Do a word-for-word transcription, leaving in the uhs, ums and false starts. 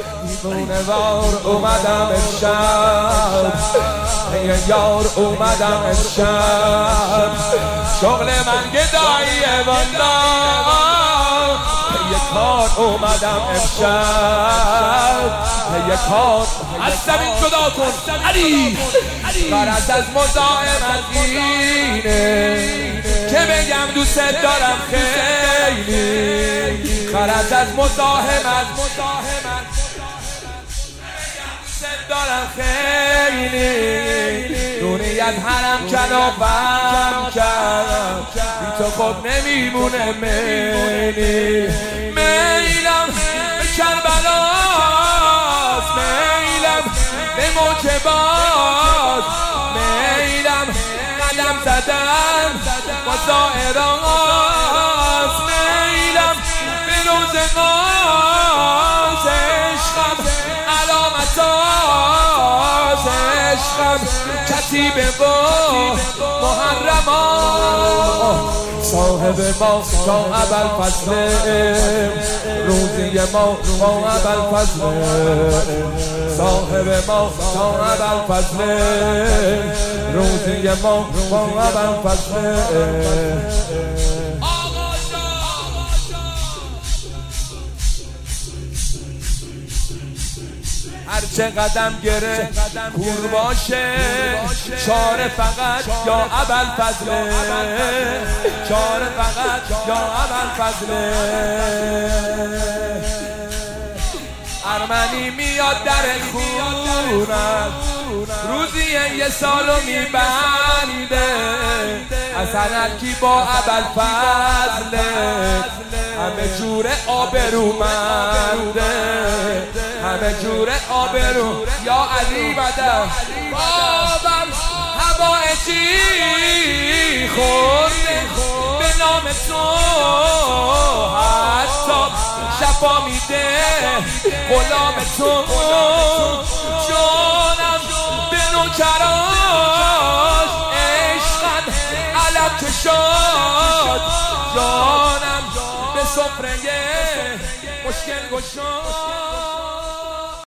دیوونه وار اومدم امشب، ای یار اومدم امشب، شغل من گداییه والا، یه کار اومدم امشب، یه کار از زمین جدا کن علی. غرض از مزاحمت اینه که بگم دوست دارم خیلی، غرض از مزاحمت دوست دارم خیلی، دونی از حرم کنابم کرد، بی تو خب نمیمونه میلی، میلم به کربلاست، میلم به موجبات، میلم قدم زدن با زائراست، میلم به روزگاز، عشقم علامتاز، عشقم کتیبه با محرمات، صاحب ما تا ابوالفضل، روزی ما با ابوالفضل، صاحب ما تا ابوالفضل، روزی ما با ابوالفضل. هرچه قدم گره کور باشه، چاره فقط یا ابوالفضل، چاره فقط یا ابوالفضل. ارمنی میاد در خونم، روزی یه سالو میبنده، اصلا هرکی با ابوالفضل، همه جور آبرومنده، همه جور آبرو یا علی بدر. بابم هوایجی خورده به نام تو، حتی شفا میده غلام تو، جانم به نوکراش، عشقم علم کشاد، جانم به سفره مشکل گشاد.